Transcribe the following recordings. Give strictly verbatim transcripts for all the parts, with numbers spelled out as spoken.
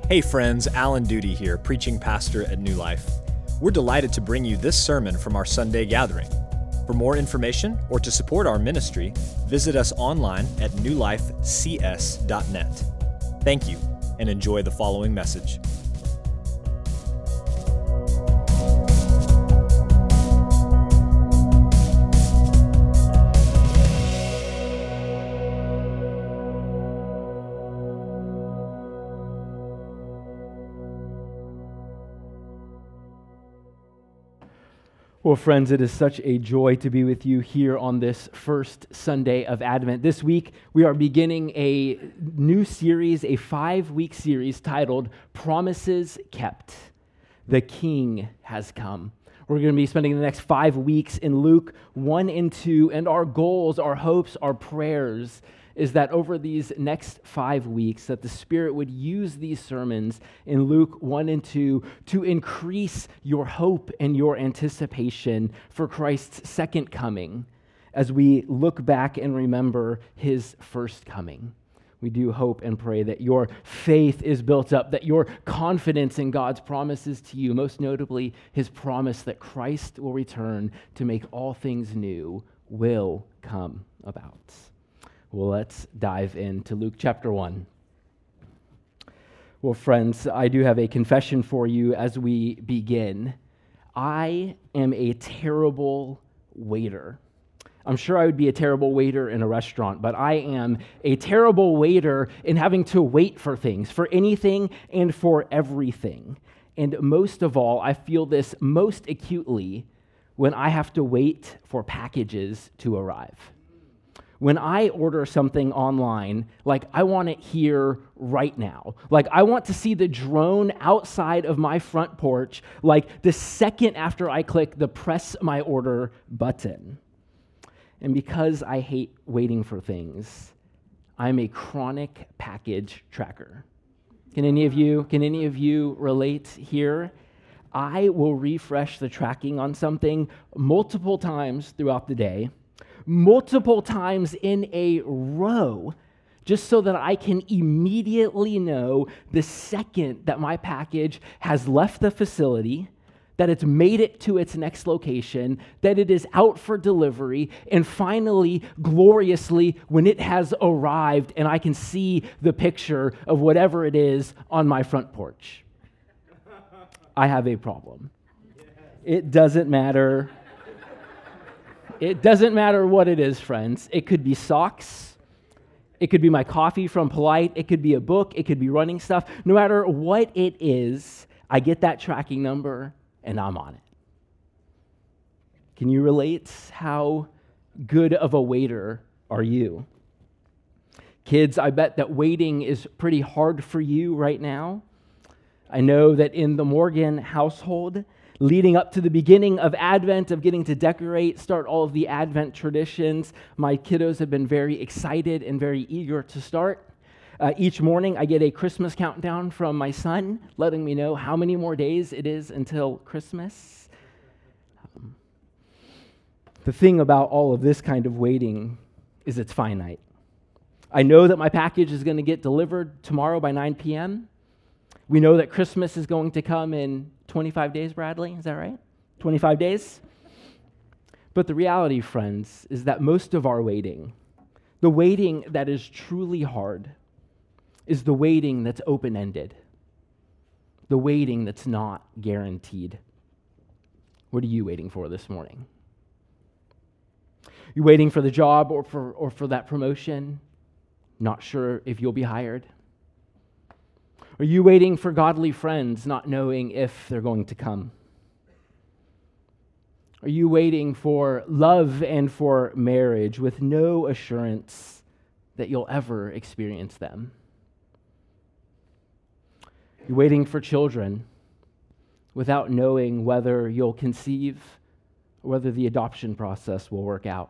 Hey friends, Alan Duty here, preaching pastor at New Life. We're delighted to bring you this sermon from our Sunday gathering. For more information or to support our ministry, visit us online at new life c s dot net. Thank you, and enjoy the following message. Well, friends, it is such a joy to be with you here on this first Sunday of Advent. This week, we are beginning a new series, a five-week series titled Promises Kept. The King has come. We're going to be spending the next five weeks in Luke one and two, and our goals, our hopes, our prayers is that over these next five weeks, that the Spirit would use these sermons in Luke one and two to increase your hope and your anticipation for Christ's second coming as we look back and remember his first coming. We do hope and pray that your faith is built up, that your confidence in God's promises to you, most notably his promise that Christ will return to make all things new, will come about. Well, let's dive into Luke chapter one. Well, friends, I do have a confession for you as we begin. I am a terrible waiter. I'm sure I would be a terrible waiter in a restaurant, but I am a terrible waiter in having to wait for things, for anything and for everything. And most of all, I feel this most acutely when I have to wait for packages to arrive. When I order something online, like I want it here right now. Like I want to see the drone outside of my front porch, like the second after I click the press my order button. And because I hate waiting for things, I'm a chronic package tracker. Can any of you, can any of you relate here? I will refresh the tracking on something multiple times throughout the day, multiple times in a row, just so that I can immediately know the second that my package has left the facility, that it's made it to its next location, that it is out for delivery, and finally, gloriously, when it has arrived and I can see the picture of whatever it is on my front porch. I have a problem. It doesn't matter. It doesn't matter what it is, friends. It could be socks. It could be my coffee from Polite. It could be a book. It could be running stuff. No matter what it is, I get that tracking number and I'm on it. Can you relate? How good of a waiter are you? Kids, I bet that waiting is pretty hard for you right now. I know that in the Morgan household, leading up to the beginning of Advent, of getting to decorate, start all of the Advent traditions, my kiddos have been very excited and very eager to start. Uh, each morning, I get a Christmas countdown from my son, letting me know how many more days it is until Christmas. Um, the thing about all of this kind of waiting is it's finite. I know that my package is going to get delivered tomorrow by nine p.m. We know that Christmas is going to come in twenty-five days, Bradley, is that right? twenty-five days? But the reality, friends, is that most of our waiting, the waiting that is truly hard, is the waiting that's open-ended, the waiting that's not guaranteed. What are you waiting for this morning? You waiting for the job or for or for that promotion? Not sure if you'll be hired? Are you waiting for godly friends, not knowing if they're going to come? Are you waiting for love and for marriage with no assurance that you'll ever experience them? You're waiting for children without knowing whether you'll conceive or whether the adoption process will work out.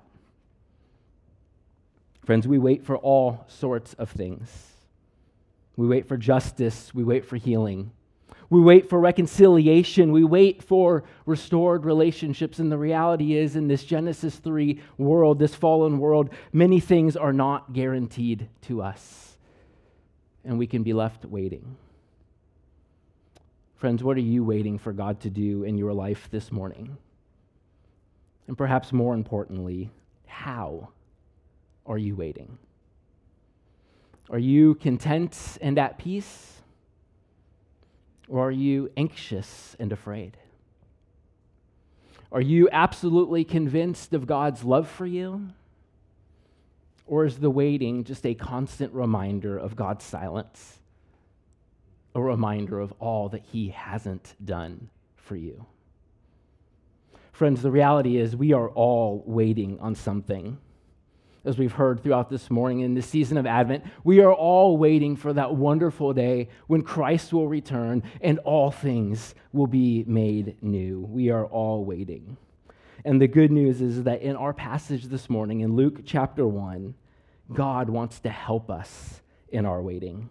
Friends, we wait for all sorts of things. We wait for justice. We wait for healing. We wait for reconciliation. We wait for restored relationships. And the reality is, in this Genesis three world, this fallen world, many things are not guaranteed to us. And we can be left waiting. Friends, what are you waiting for God to do in your life this morning? And perhaps more importantly, how are you waiting? Are you content and at peace? Or are you anxious and afraid? Are you absolutely convinced of God's love for you? Or is the waiting just a constant reminder of God's silence? A reminder of all that he hasn't done for you? Friends, the reality is we are all waiting on something. As we've heard throughout this morning in this season of Advent, we are all waiting for that wonderful day when Christ will return and all things will be made new. We are all waiting. And the good news is that in our passage this morning, in Luke chapter one, God wants to help us in our waiting.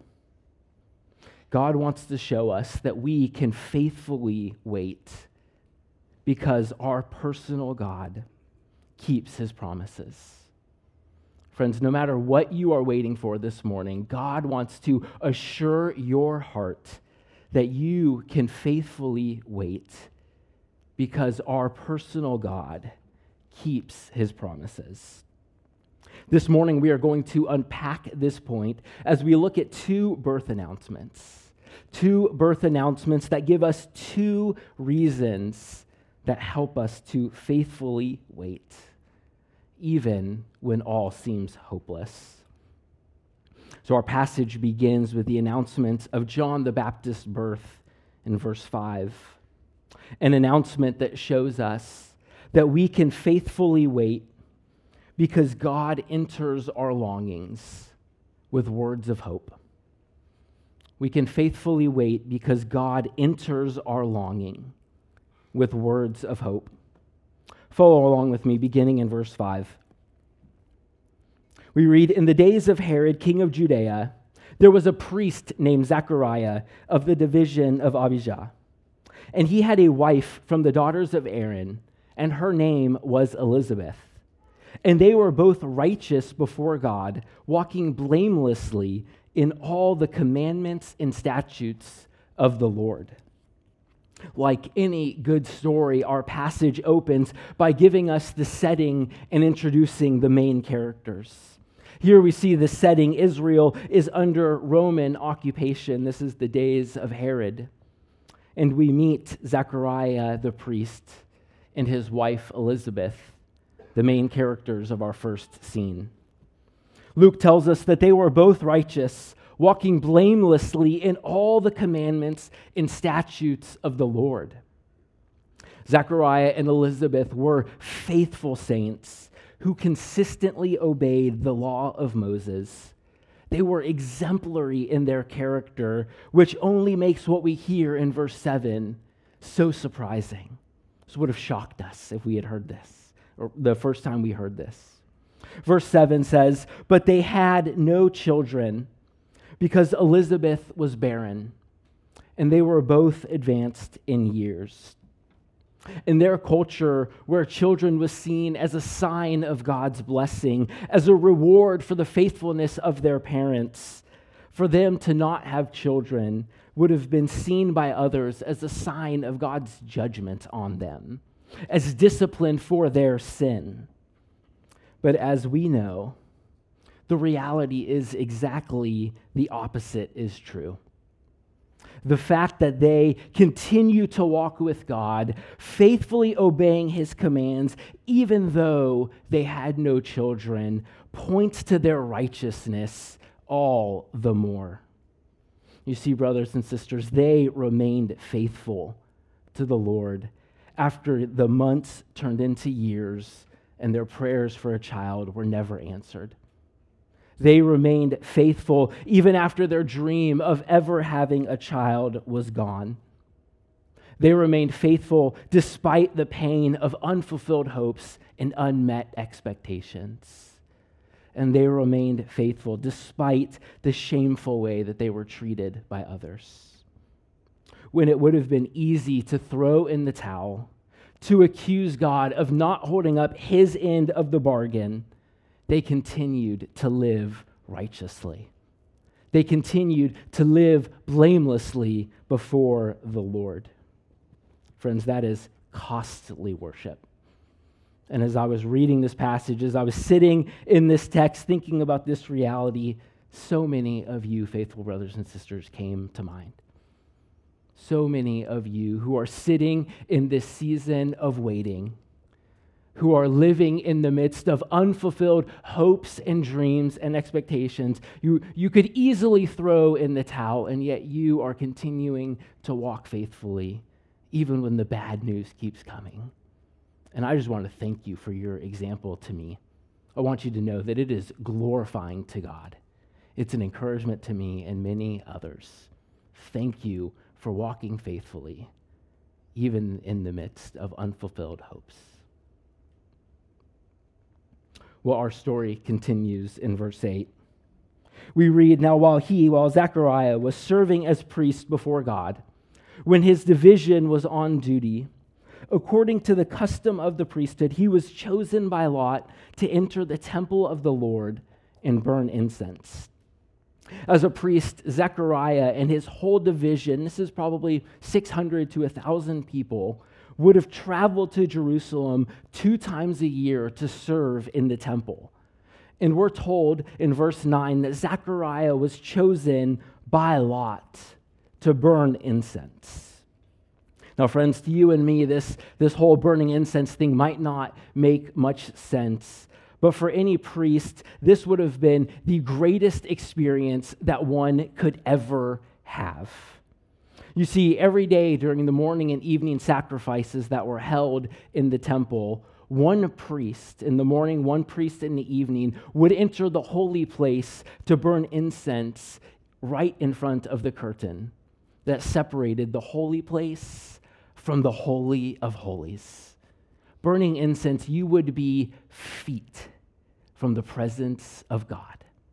God wants to show us that we can faithfully wait because our personal God keeps his promises. Friends, no matter what you are waiting for this morning, God wants to assure your heart that you can faithfully wait because our personal God keeps his promises. This morning, we are going to unpack this point as we look at two birth announcements. Two birth announcements that give us two reasons that help us to faithfully wait, even when all seems hopeless. So our passage begins with the announcement of John the Baptist's birth in verse five, an announcement that shows us that we can faithfully wait because God enters our longings with words of hope. We can faithfully wait because God enters our longing with words of hope. Follow along with me, beginning in verse five. We read, "In the days of Herod, king of Judea, there was a priest named Zechariah of the division of Abijah. And he had a wife from the daughters of Aaron, and her name was Elizabeth. And they were both righteous before God, walking blamelessly in all the commandments and statutes of the Lord." Like any good story, our passage opens by giving us the setting and introducing the main characters. Here we see the setting. Israel is under Roman occupation. This is the days of Herod. And we meet Zechariah the priest and his wife Elizabeth, the main characters of our first scene. Luke tells us that they were both righteous, walking blamelessly in all the commandments and statutes of the Lord. Zechariah and Elizabeth were faithful saints who consistently obeyed the law of Moses. They were exemplary in their character, which only makes what we hear in verse seven so surprising. This would have shocked us if we had heard this, or the first time we heard this. Verse seven says, "But they had no children because Elizabeth was barren, and they were both advanced in years." In their culture, where children was seen as a sign of God's blessing, as a reward for the faithfulness of their parents, for them to not have children would have been seen by others as a sign of God's judgment on them, as discipline for their sin. But as we know, the reality is exactly the opposite is true. The fact that they continue to walk with God, faithfully obeying his commands, even though they had no children, points to their righteousness all the more. You see, brothers and sisters, they remained faithful to the Lord after the months turned into years and their prayers for a child were never answered. They remained faithful even after their dream of ever having a child was gone. They remained faithful despite the pain of unfulfilled hopes and unmet expectations. And they remained faithful despite the shameful way that they were treated by others. When it would have been easy to throw in the towel, to accuse God of not holding up his end of the bargain, they continued to live righteously. they continued to live blamelessly before the Lord. Friends, that is costly worship. And as I was reading this passage, as I was sitting in this text thinking about this reality, so many of you, faithful brothers and sisters, came to mind. So many of you who are sitting in this season of waiting, who are living in the midst of unfulfilled hopes and dreams and expectations. You, you could easily throw in the towel, and yet you are continuing to walk faithfully, even when the bad news keeps coming. And I just want to thank you for your example to me. I want you to know that it is glorifying to God. It's an encouragement to me and many others. Thank you for walking faithfully, even in the midst of unfulfilled hopes. Well, our story continues in verse eight. We read, "Now while he, while Zechariah was serving as priest before God, when his division was on duty, according to the custom of the priesthood, he was chosen by lot to enter the temple of the Lord and burn incense. As a priest, Zechariah and his whole division, this is probably six hundred to one thousand people, would have traveled to Jerusalem two times a year to serve in the temple. And we're told in verse nine that Zechariah was chosen by lot to burn incense. Now, friends, to you and me, this, this whole burning incense thing might not make much sense. But for any priest, this would have been the greatest experience that one could ever have. You see, every day during the morning and evening sacrifices that were held in the temple, one priest in the morning, one priest in the evening would enter the holy place to burn incense right in front of the curtain that separated the holy place from the Holy of Holies. Burning incense, you would be feet from the presence of God.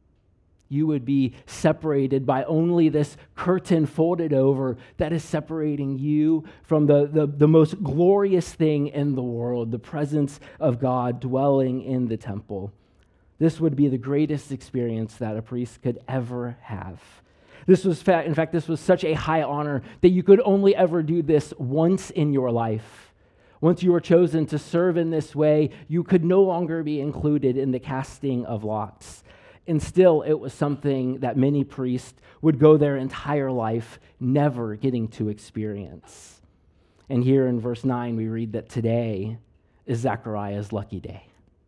You would be separated by only this curtain folded over that is separating you from the, the, the most glorious thing in the world, the presence of God dwelling in the temple. This would be the greatest experience that a priest could ever have. This was, fa- in fact, this was such a high honor that you could only ever do this once in your life. Once you were chosen to serve in this way, you could no longer be included in the casting of lots. And still, it was something that many priests would go their entire life never getting to experience. And here in verse nine, we read that today is Zechariah's lucky day.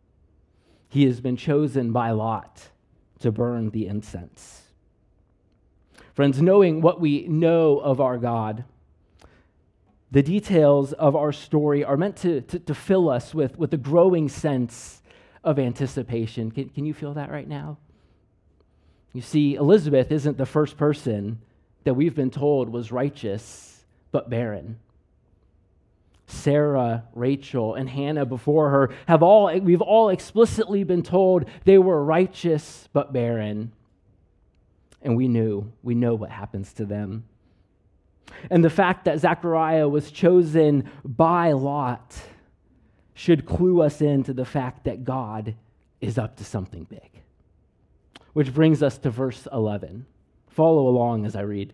He has been chosen by lot to burn the incense. Friends, knowing what we know of our God, the details of our story are meant to, to, to fill us with, with a growing sense of anticipation. Can, can you feel that right now? You see, Elizabeth isn't the first person that we've been told was righteous but barren. Sarah, Rachel, and Hannah before her have all, we've all explicitly been told they were righteous but barren. And we knew, we know what happens to them. And the fact that Zechariah was chosen by lot should clue us into the fact that God is up to something big. Which brings us to verse eleven. Follow along as I read.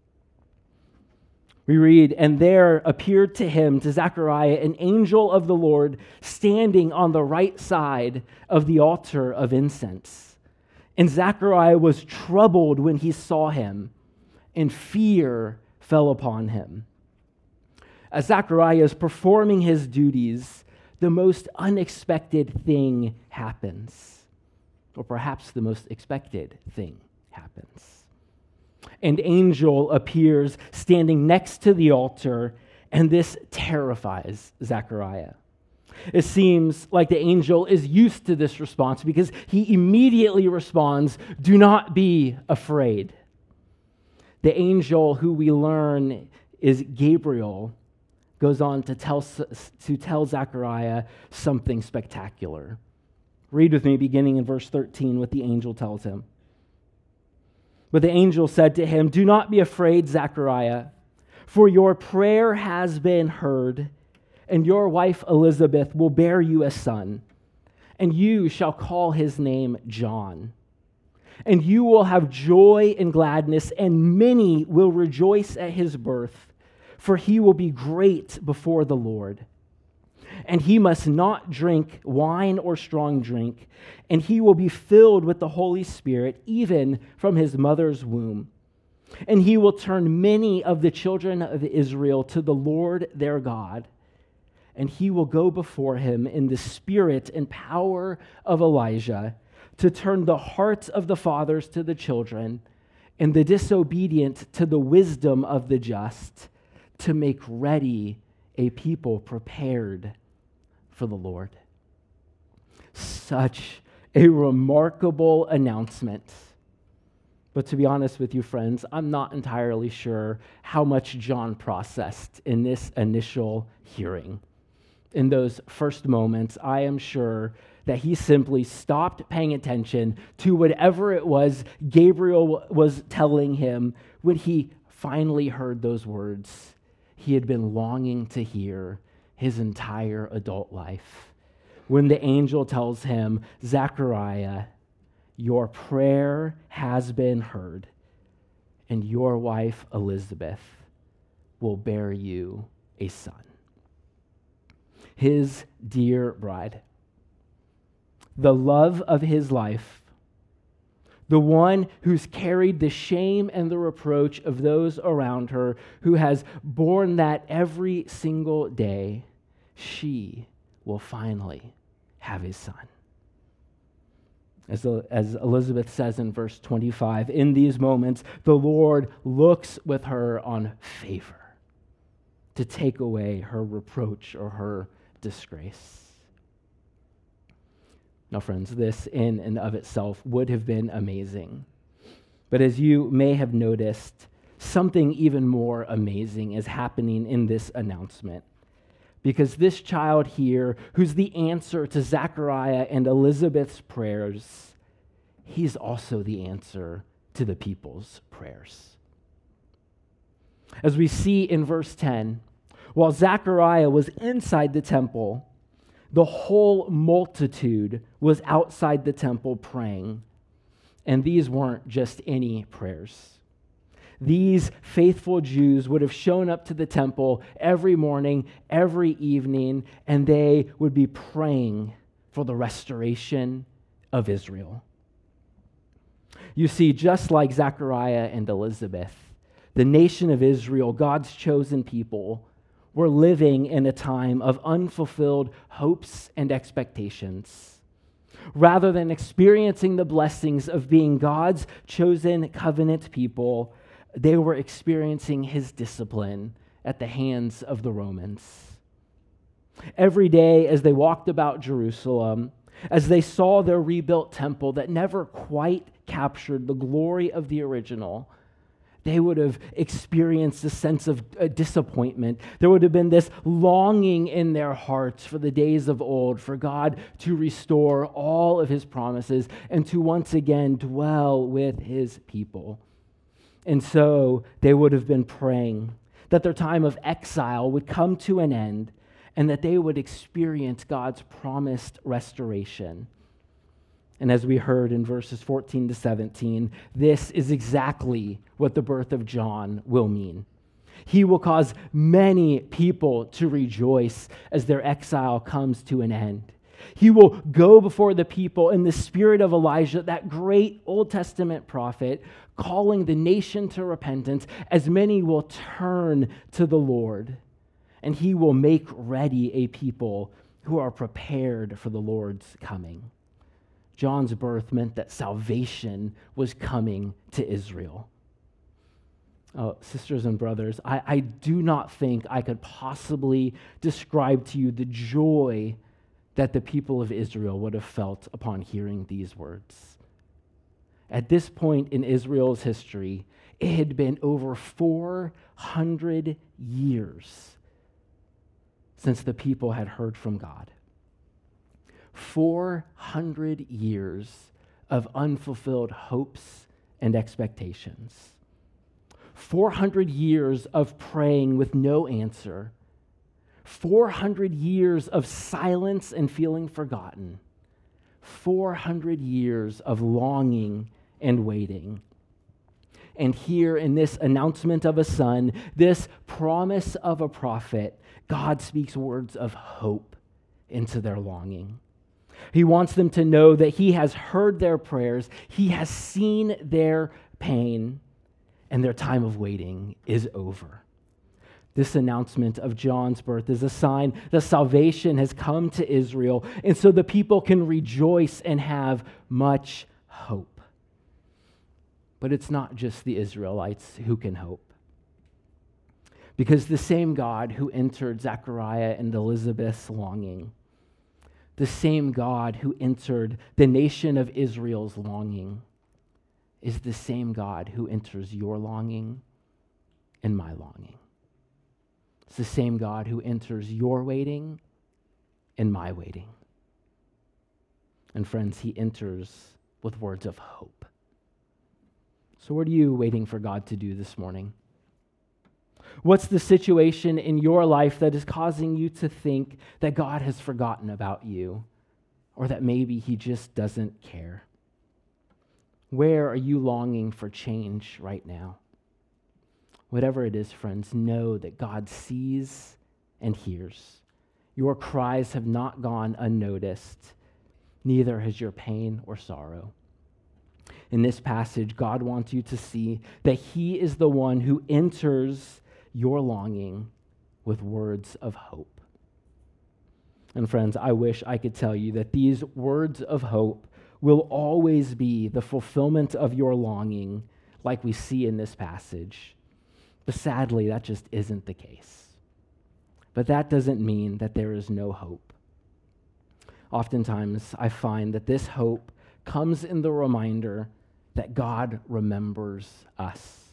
We read, "And there appeared to him, to Zechariah, an angel of the Lord standing on the right side of the altar of incense. And Zechariah was troubled when he saw him, and fear fell upon him." As Zechariah is performing his duties, the most unexpected thing happens. Or perhaps the most expected thing happens. An angel appears standing next to the altar, and this terrifies Zechariah. It seems like the angel is used to this response because he immediately responds, "Do not be afraid." The angel, who we learn is Gabriel, goes on to tell, to tell Zechariah something spectacular. Read with me, beginning in verse thirteen, what the angel tells him. "But the angel said to him, 'Do not be afraid, Zechariah, for your prayer has been heard, and your wife Elizabeth will bear you a son, and you shall call his name John. And you will have joy and gladness, and many will rejoice at his birth, for he will be great before the Lord. And he must not drink wine or strong drink, and he will be filled with the Holy Spirit, even from his mother's womb. And he will turn many of the children of Israel to the Lord their God. And he will go before him in the spirit and power of Elijah, to turn the hearts of the fathers to the children, and the disobedient to the wisdom of the just, to make ready a people prepared for the Lord. Such a remarkable announcement. But to be honest with you, friends, I'm not entirely sure how much John processed in this initial hearing. In those first moments, I am sure that he simply stopped paying attention to whatever it was Gabriel was telling him when he finally heard those words he had been longing to hear his entire adult life. When the angel tells him, Zechariah, your prayer has been heard, and your wife Elizabeth will bear you a son. His dear bride, the love of his life, the one who's carried the shame and the reproach of those around her, who has borne that every single day, she will finally have his son. As, as Elizabeth says in verse twenty-five, in these moments, the Lord looks with her on favor to take away her reproach or her disgrace. Now, friends, this in and of itself would have been amazing. But as you may have noticed, something even more amazing is happening in this announcement. Because this child here, who's the answer to Zechariah and Elizabeth's prayers, he's also the answer to the people's prayers. As we see in verse ten, while Zechariah was inside the temple, the whole multitude was outside the temple praying. And these weren't just any prayers. These faithful Jews would have shown up to the temple every morning, every evening, and they would be praying for the restoration of Israel. You see, just like Zechariah and Elizabeth, the nation of Israel, God's chosen people, were living in a time of unfulfilled hopes and expectations. Rather than experiencing the blessings of being God's chosen covenant people, they were experiencing his discipline at the hands of the Romans. Every day as they walked about Jerusalem, as they saw their rebuilt temple that never quite captured the glory of the original, they would have experienced a sense of uh, disappointment. There would have been this longing in their hearts for the days of old, for God to restore all of his promises and to once again dwell with his people. And so they would have been praying that their time of exile would come to an end and that they would experience God's promised restoration. And as we heard in verses fourteen to seventeen, this is exactly what the birth of John will mean. He will cause many people to rejoice as their exile comes to an end. He will go before the people in the spirit of Elijah, that great Old Testament prophet, calling the nation to repentance, as many will turn to the Lord. And he will make ready a people who are prepared for the Lord's coming. John's birth meant that salvation was coming to Israel. Oh, sisters and brothers, I, I do not think I could possibly describe to you the joy that the people of Israel would have felt upon hearing these words. At this point in Israel's history, it had been over four hundred years since the people had heard from God. four hundred years of unfulfilled hopes and expectations. four hundred years of praying with no answer. four hundred years of silence and feeling forgotten. four hundred years of longing and waiting. And here in this announcement of a son, this promise of a prophet, God speaks words of hope into their longing. He wants them to know that he has heard their prayers, he has seen their pain, and their time of waiting is over. This announcement of John's birth is a sign that salvation has come to Israel, and so the people can rejoice and have much hope. But it's not just the Israelites who can hope. Because the same God who entered Zechariah and Elizabeth's longing, the same God who entered the nation of Israel's longing, is the same God who enters your longing and my longing. It's the same God who enters your waiting and my waiting. And friends, he enters with words of hope. So what are you waiting for God to do this morning? What's the situation in your life that is causing you to think that God has forgotten about you, or that maybe he just doesn't care? Where are you longing for change right now? Whatever it is, friends, know that God sees and hears. Your cries have not gone unnoticed, neither has your pain or sorrow. In this passage, God wants you to see that he is the one who enters your longing with words of hope. And friends, I wish I could tell you that these words of hope will always be the fulfillment of your longing, like we see in this passage. But sadly, that just isn't the case. But that doesn't mean that there is no hope. Oftentimes, I find that this hope comes in the reminder that God remembers us.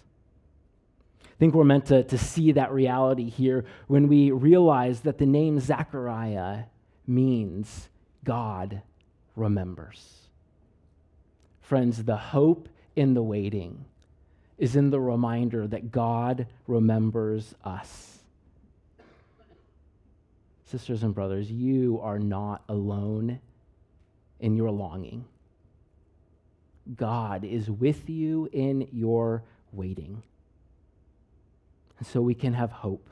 I think we're meant to, to see that reality here when we realize that the name Zechariah means God remembers. Friends, the hope in the waiting is in the reminder that God remembers us. Sisters and brothers, you are not alone in your longing. God is with you in your waiting. And so we can have hope.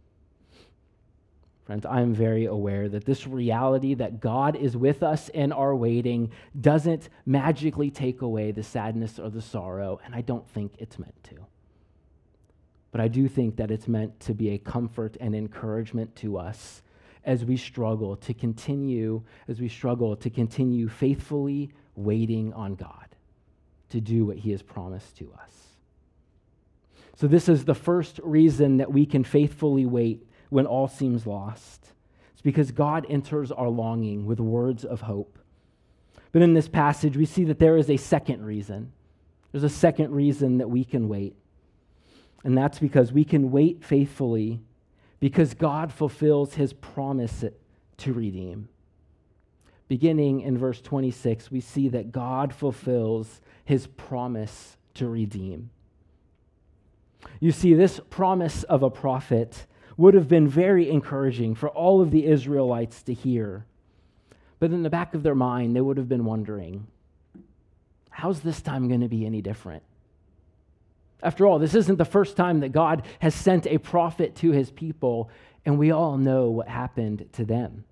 Friends, I am very aware that this reality that God is with us in our waiting doesn't magically take away the sadness or the sorrow, and I don't think it's meant to. But I do think that it's meant to be a comfort and encouragement to us as we struggle to continue, as we struggle to continue faithfully waiting on God to do what he has promised to us. So this is the first reason that we can faithfully wait when all seems lost. It's because God enters our longing with words of hope. But in this passage, we see that there is a second reason. There's a second reason that we can wait. And that's because we can wait faithfully because God fulfills his promise to redeem. Beginning in verse twenty-six, we see that God fulfills his promise to redeem. You see, this promise of a prophet would have been very encouraging for all of the Israelites to hear. But in the back of their mind, they would have been wondering, how's this time going to be any different? After all, this isn't the first time that God has sent a prophet to his people, and we all know what happened to them.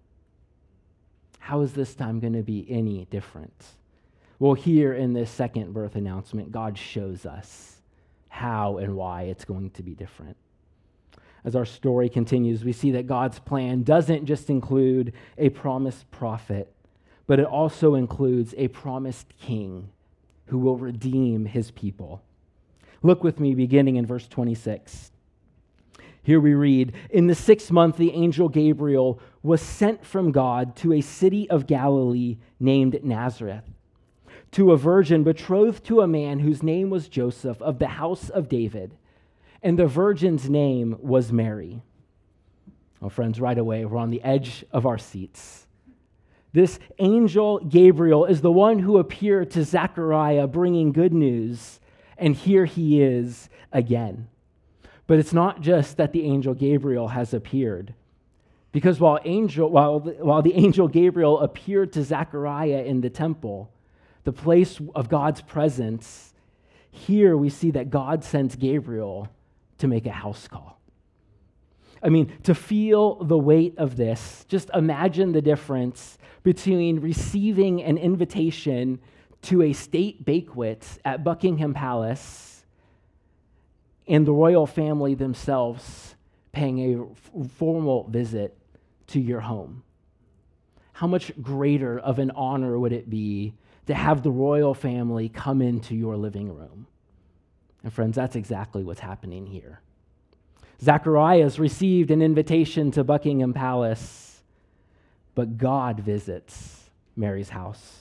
How is this time going to be any different? Well, here in this second birth announcement, God shows us how and why it's going to be different. As our story continues, we see that God's plan doesn't just include a promised prophet, but it also includes a promised king who will redeem his people. Look with me beginning in verse twenty-six. Here we read, "In the sixth month, the angel Gabriel was sent from God to a city of Galilee named Nazareth, to a virgin betrothed to a man whose name was Joseph of the house of David. And the virgin's name was Mary." Well, friends, right away, we're on the edge of our seats. This angel Gabriel is the one who appeared to Zechariah bringing good news, and here he is again. But it's not just that the angel Gabriel has appeared, because while angel while the, while the angel Gabriel appeared to Zechariah in the temple, the place of God's presence, here we see that God sends Gabriel to make a house call. I mean, to feel the weight of this, just imagine the difference between receiving an invitation to a state banquet at Buckingham Palace and the royal family themselves paying a f- formal visit to your home. How much greater of an honor would it be to have the royal family come into your living room? And friends, that's exactly what's happening here. Zacharias received an invitation to Buckingham Palace, but God visits Mary's house.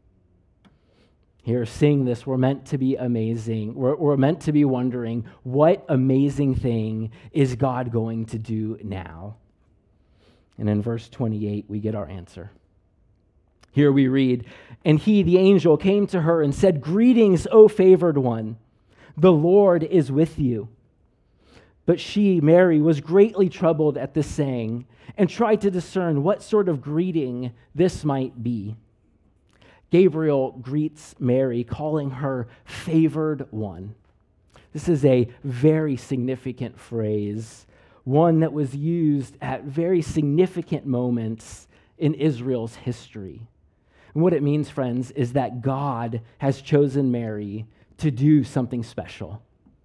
Here, seeing this, we're meant to be amazing. We're, we're meant to be wondering, what amazing thing is God going to do now? And in verse twenty-eight, we get our answer. Here we read, "And he, the angel, came to her and said, 'Greetings, O favored one, the Lord is with you.' But she, Mary, was greatly troubled at this saying and tried to discern what sort of greeting this might be. Gabriel greets Mary, calling her favored one. This is a very significant phrase, one that was used at very significant moments in Israel's history. And what it means, friends, is that God has chosen Mary to do something special.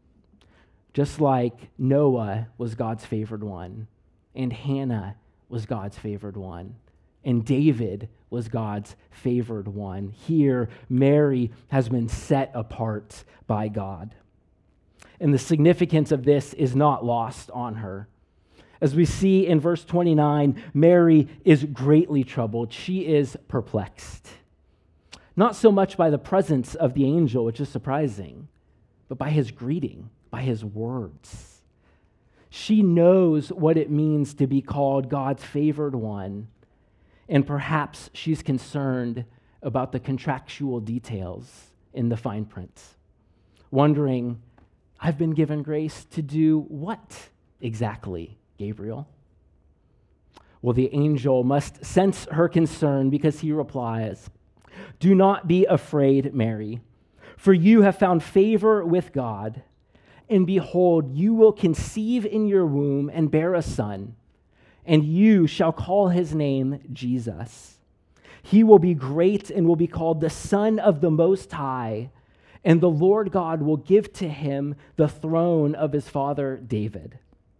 Just like Noah was God's favored one, and Hannah was God's favored one, and David was God's favored one. Here, Mary has been set apart by God. And the significance of this is not lost on her. As we see in verse twenty-nine, Mary is greatly troubled. She is perplexed. Not so much by the presence of the angel, which is surprising, but by his greeting, by his words. She knows what it means to be called God's favored one, and perhaps she's concerned about the contractual details in the fine print, wondering, I've been given grace to do what exactly, Gabriel? Well, the angel must sense her concern because he replies, "Do not be afraid, Mary, for you have found favor with God. And behold, you will conceive in your womb and bear a son, and you shall call his name Jesus. He will be great and will be called the Son of the Most High, and the Lord God will give to him the throne of his father David."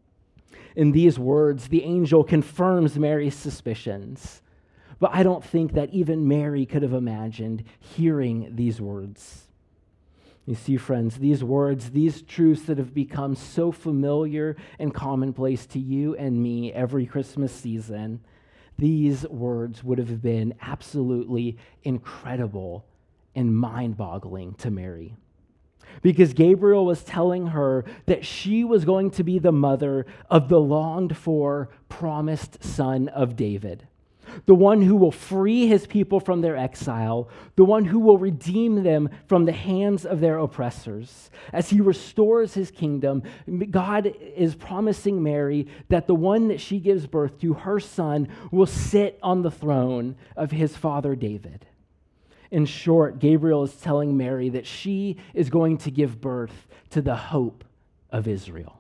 In these words, the angel confirms Mary's suspicions, but I don't think that even Mary could have imagined hearing these words. You see, friends, these words, these truths that have become so familiar and commonplace to you and me every Christmas season, these words would have been absolutely incredible and mind-boggling to Mary. Because Gabriel was telling her that she was going to be the mother of the longed-for, promised son of David, the one who will free his people from their exile, the one who will redeem them from the hands of their oppressors. As he restores his kingdom, God is promising Mary that the one that she gives birth to, her son, will sit on the throne of his father David. In short, Gabriel is telling Mary that she is going to give birth to the hope of Israel.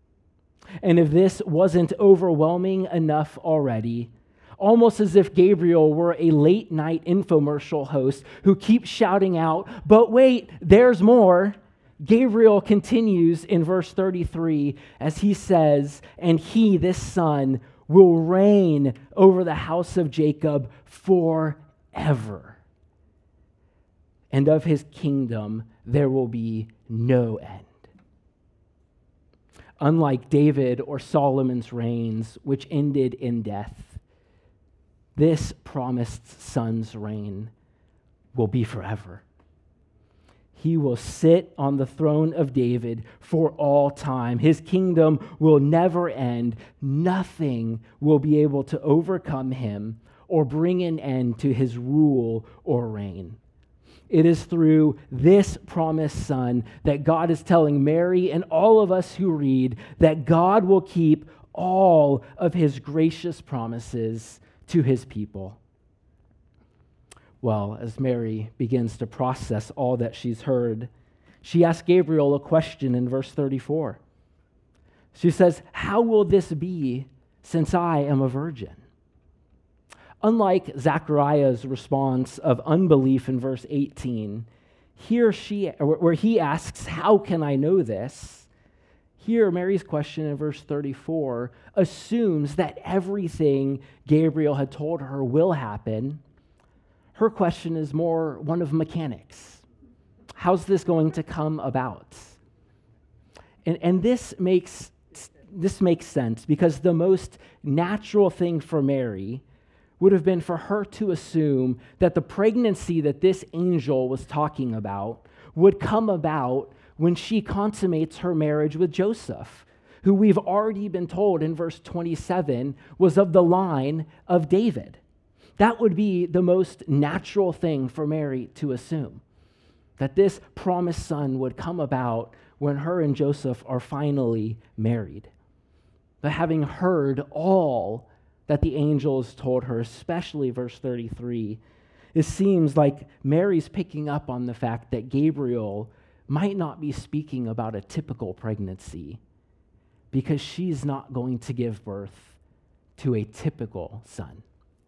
And if this wasn't overwhelming enough already, almost as if Gabriel were a late-night infomercial host who keeps shouting out, "But wait, there's more," Gabriel continues in verse thirty-three as he says, "And he, this son, will reign over the house of Jacob forever. And of his kingdom there will be no end." Unlike David or Solomon's reigns, which ended in death, this promised son's reign will be forever. He will sit on the throne of David for all time. His kingdom will never end. Nothing will be able to overcome him or bring an end to his rule or reign. It is through this promised son that God is telling Mary and all of us who read that God will keep all of his gracious promises to his people. Well, as Mary begins to process all that she's heard, she asks Gabriel a question in verse thirty-four. She says, "How will this be since I am a virgin?" Unlike Zechariah's response of unbelief in verse eighteen, here she, where he asks, "How can I know this?" Here, Mary's question in verse thirty-four assumes that everything Gabriel had told her will happen. Her question is more one of mechanics. How's this going to come about? And, and this makes this makes sense because the most natural thing for Mary would have been for her to assume that the pregnancy that this angel was talking about would come about when she consummates her marriage with Joseph, who we've already been told in verse twenty-seven was of the line of David. That would be the most natural thing for Mary to assume, that this promised son would come about when her and Joseph are finally married. But having heard all that the angels told her, especially verse thirty-three, it seems like Mary's picking up on the fact that Gabriel might not be speaking about a typical pregnancy because she's not going to give birth to a typical son.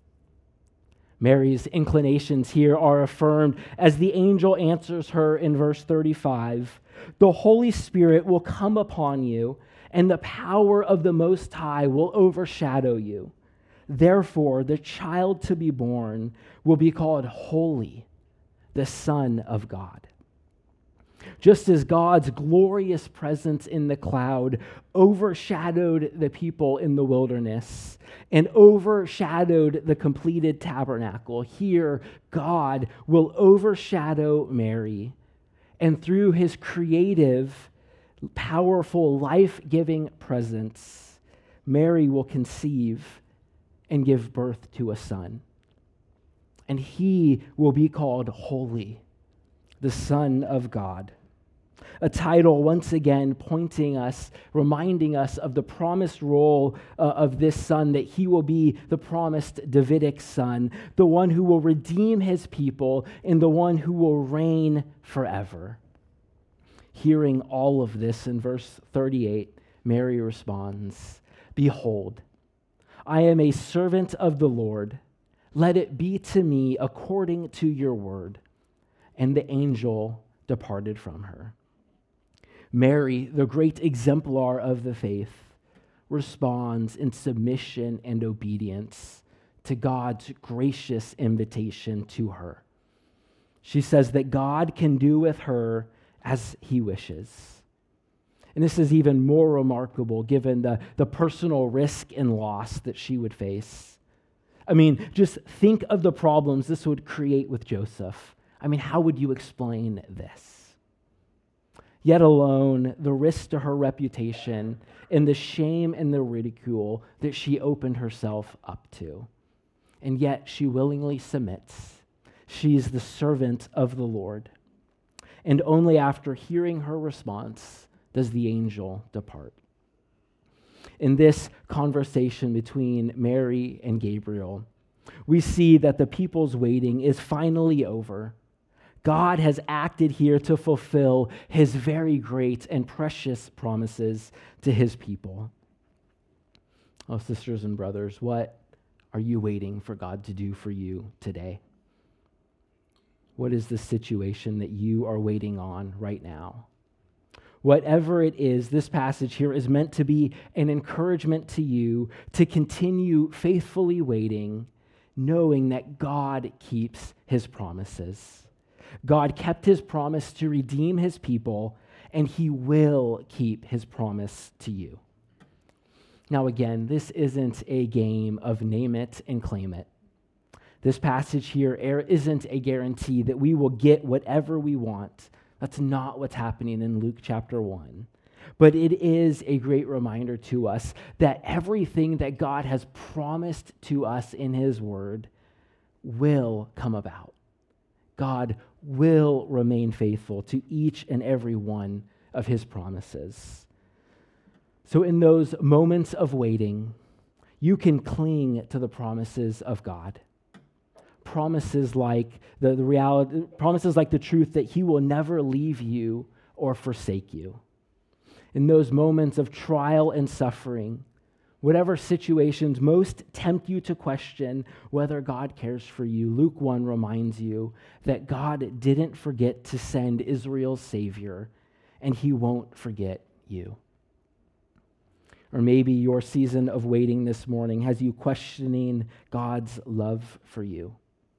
Mary's inclinations here are affirmed as the angel answers her in verse thirty-five. "The Holy Spirit will come upon you, and the power of the Most High will overshadow you. Therefore, the child to be born will be called Holy, the Son of God." Just as God's glorious presence in the cloud overshadowed the people in the wilderness and overshadowed the completed tabernacle, here God will overshadow Mary. And through his creative, powerful, life-giving presence, Mary will conceive and give birth to a son. And he will be called Holy, the Son of God. A title once again pointing us, reminding us of the promised role uh, of this son, that he will be the promised Davidic son, the one who will redeem his people and the one who will reign forever. Hearing all of this in verse thirty-eight, Mary responds, "Behold, I am a servant of the Lord. Let it be to me according to your word." And the angel departed from her. Mary, the great exemplar of the faith, responds in submission and obedience to God's gracious invitation to her. She says that God can do with her as he wishes. And this is even more remarkable given the, the personal risk and loss that she would face. I mean, just think of the problems this would create with Joseph. I mean, how would you explain this? Yet alone, the risk to her reputation and the shame and the ridicule that she opened herself up to. And yet she willingly submits. She's the servant of the Lord. And only after hearing her response does the angel depart. In this conversation between Mary and Gabriel, we see that the people's waiting is finally over. God has acted here to fulfill his very great and precious promises to his people. Oh, sisters and brothers, what are you waiting for God to do for you today? What is the situation that you are waiting on right now? Whatever it is, this passage here is meant to be an encouragement to you to continue faithfully waiting, knowing that God keeps his promises. God kept his promise to redeem his people, and he will keep his promise to you. Now again, this isn't a game of name it and claim it. This passage here isn't a guarantee that we will get whatever we want. That's not what's happening in Luke chapter one. But it is a great reminder to us that everything that God has promised to us in his word will come about. God will remain faithful to each and every one of his promises. So in those moments of waiting, you can cling to the promises of God. promises like the, the reality, promises like the truth that he will never leave you or forsake you. In those moments of trial and suffering, whatever situations most tempt you to question whether God cares for you, Luke one reminds you that God didn't forget to send Israel's Savior, and he won't forget you. Or maybe your season of waiting this morning has you questioning God's love for you.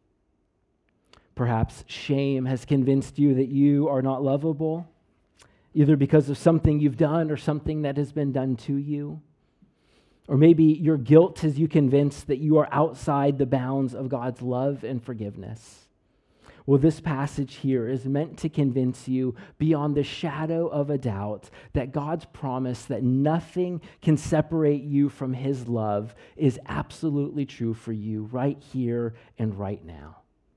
Perhaps shame has convinced you that you are not lovable, either because of something you've done or something that has been done to you. Or maybe your guilt has you convinced that you are outside the bounds of God's love and forgiveness. Well, this passage here is meant to convince you beyond the shadow of a doubt that God's promise that nothing can separate you from his love is absolutely true for you right here and right now.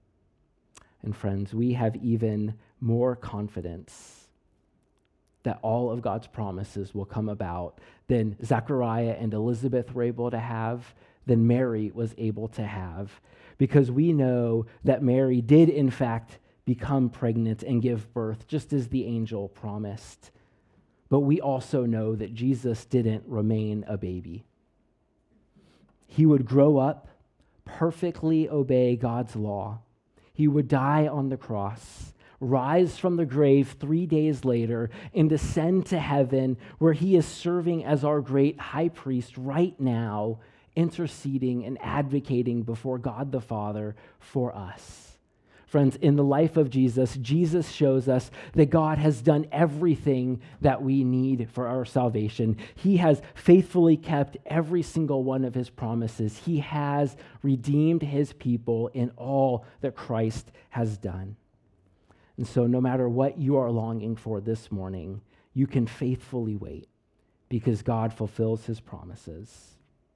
And friends, we have even more confidence that all of God's promises will come about than Zechariah and Elizabeth were able to have, than Mary was able to have, because we know that Mary did in fact become pregnant and give birth, just as the angel promised. But we also know that Jesus didn't remain a baby. He would grow up, perfectly obey God's law. He would die on the cross, rise from the grave three days later, and ascend to heaven, where he is serving as our great high priest right now, interceding and advocating before God the Father for us. Friends, in the life of Jesus, Jesus shows us that God has done everything that we need for our salvation. He has faithfully kept every single one of his promises. He has redeemed his people in all that Christ has done. And so no matter what you are longing for this morning, you can faithfully wait because God fulfills his promises.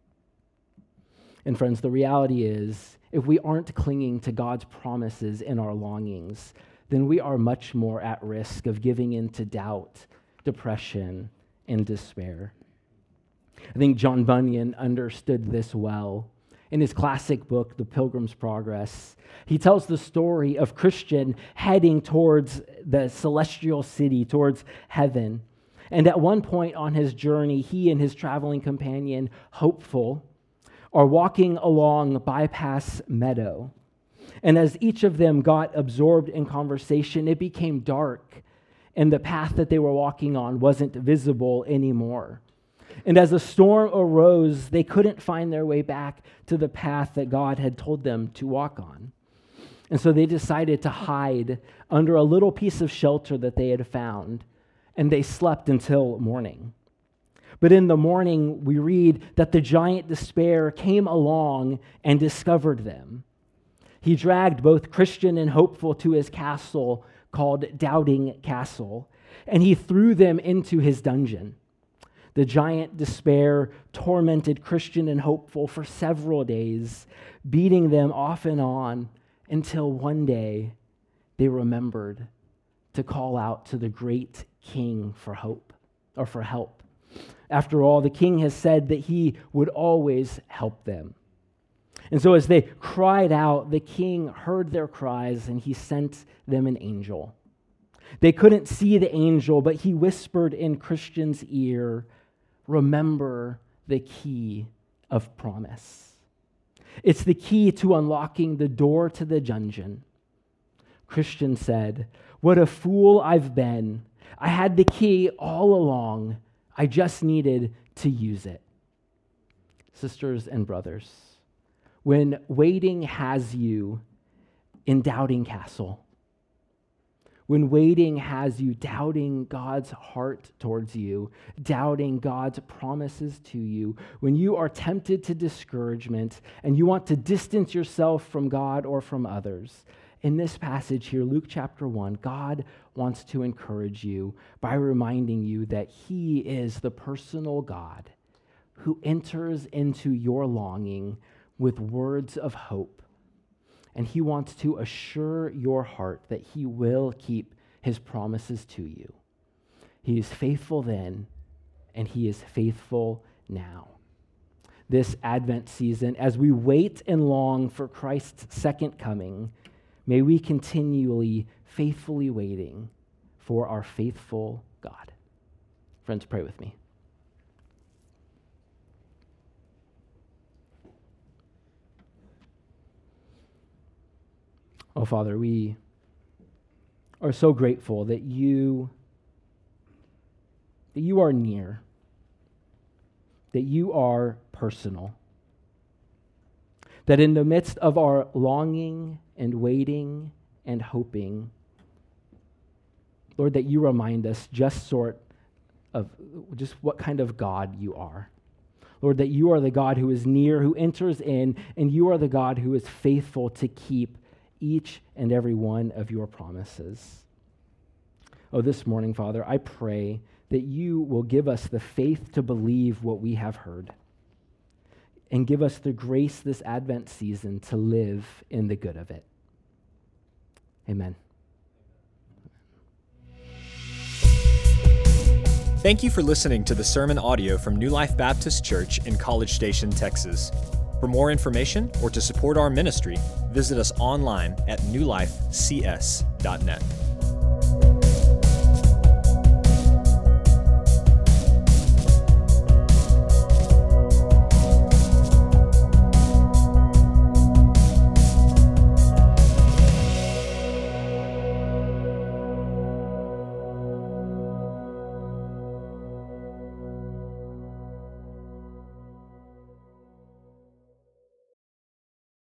And friends, the reality is, if we aren't clinging to God's promises in our longings, then we are much more at risk of giving in to doubt, depression, and despair. I think John Bunyan understood this well. In his classic book, The Pilgrim's Progress, he tells the story of Christian heading towards the celestial city, towards heaven. And at one point on his journey, he and his traveling companion, Hopeful, are walking along Bypass Meadow. And as each of them got absorbed in conversation, it became dark, and the path that they were walking on wasn't visible anymore. And as the storm arose, they couldn't find their way back to the path that God had told them to walk on. And so they decided to hide under a little piece of shelter that they had found, and they slept until morning. But in the morning, we read that the giant Despair came along and discovered them. He dragged both Christian and Hopeful to his castle called Doubting Castle, and he threw them into his dungeon. The giant Despair tormented Christian and Hopeful for several days, beating them off and on until one day they remembered to call out to the great king for hope or for help. After all, the king has said that he would always help them. And so as they cried out, the king heard their cries and he sent them an angel. They couldn't see the angel, but he whispered in Christian's ear, "Remember the key of promise." It's the key to unlocking the door to the dungeon. Christian said, "What a fool I've been. I had the key all along. I just needed to use it." Sisters and brothers, when waiting has you in Doubting Castle, when waiting has you doubting God's heart towards you, doubting God's promises to you, when you are tempted to discouragement and you want to distance yourself from God or from others, in this passage here, Luke chapter one, God wants to encourage you by reminding you that he is the personal God who enters into your longing with words of hope. And he wants to assure your heart that he will keep his promises to you. He is faithful then, and he is faithful now. this Advent season, as we wait and long for Christ's second coming, may we continually, faithfully waiting for our faithful God. Friends, pray with me. Oh, Father, we are so grateful that you, that you are near, that you are personal, that in the midst of our longing and waiting and hoping, Lord, that you remind us just sort of just what kind of God you are. Lord, that you are the God who is near, who enters in, and you are the God who is faithful to keep each and every one of your promises. Oh, this morning, Father, I pray that you will give us the faith to believe what we have heard and give us the grace this Advent season to live in the good of it. Amen. Thank you for listening to the sermon audio from New Life Baptist Church in College Station, Texas. For more information or to support our ministry, visit us online at new life c s dot net.